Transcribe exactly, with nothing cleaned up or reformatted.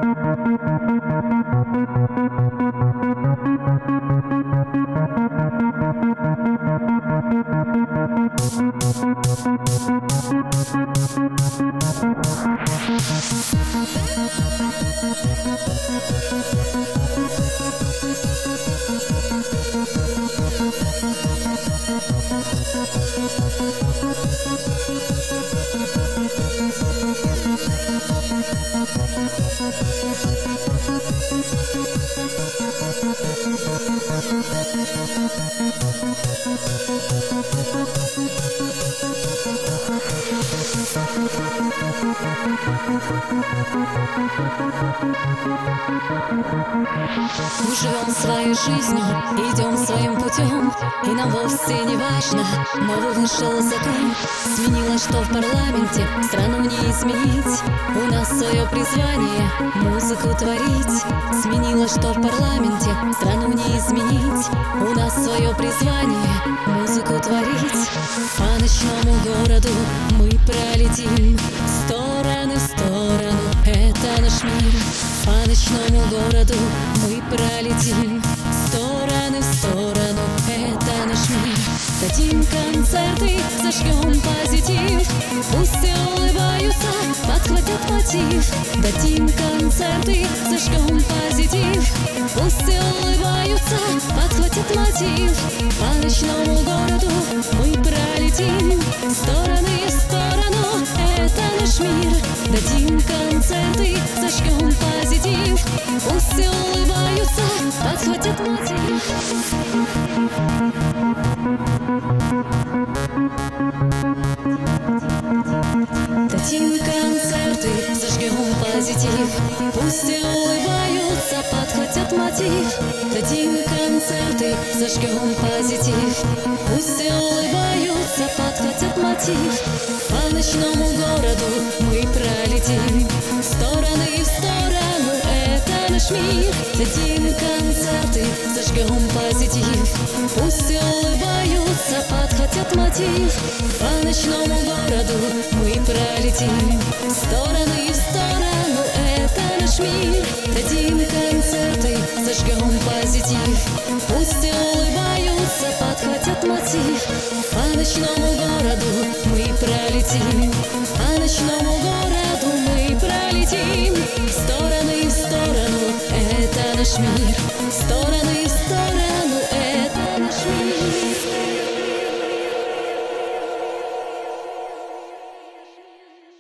Мы живем своей жизнью, идем своим путем, и нам вовсе не важно, новый вышел закон. Сменилось, что в парламенте, страну не изменить. У нас свое призвание — музыку творить. Сменилось, что в парламенте, страну не изменить. У нас свое призвание — музыку творить. По ночному городу мы пролетим в стороны, в сторону, это наш мир. По ночному городу мы пролетим в стороны, в сторону, это наш мир. Дадим концерты, зажгем позитив, пусть все улыбаются, подхватят мотив. Дадим концерты, зажгем позитив, пусть все улыбаются, подхватят мотив. По ночному городу мы пролетим в стороны, в сторону, это наш мир. Дадим концерты, зажгем позитив, пусть все улыбаются, подхватят мотив. Дадим концерты, зажгем позитив, пусть все улыбаются, подхватят мотив. Дадим концерты, зажгем позитив, пусть все улыбаются, подхватят мотив. По ночному городу мы пролетим в стороны, в сторону, это наш мир. Дадим концерты, зажгем позитив, пусть все улыбаются, подхватят мотив. По ночному городу мы пролетим в стороны, в сторону, это наш мир. Дадим концерты, зажгем позитив, пусть все улыбаются, подхватят мотив. По ночному городу мы пролетим, по ночному городу мы пролетим в стороны, в сторону, это наш мир.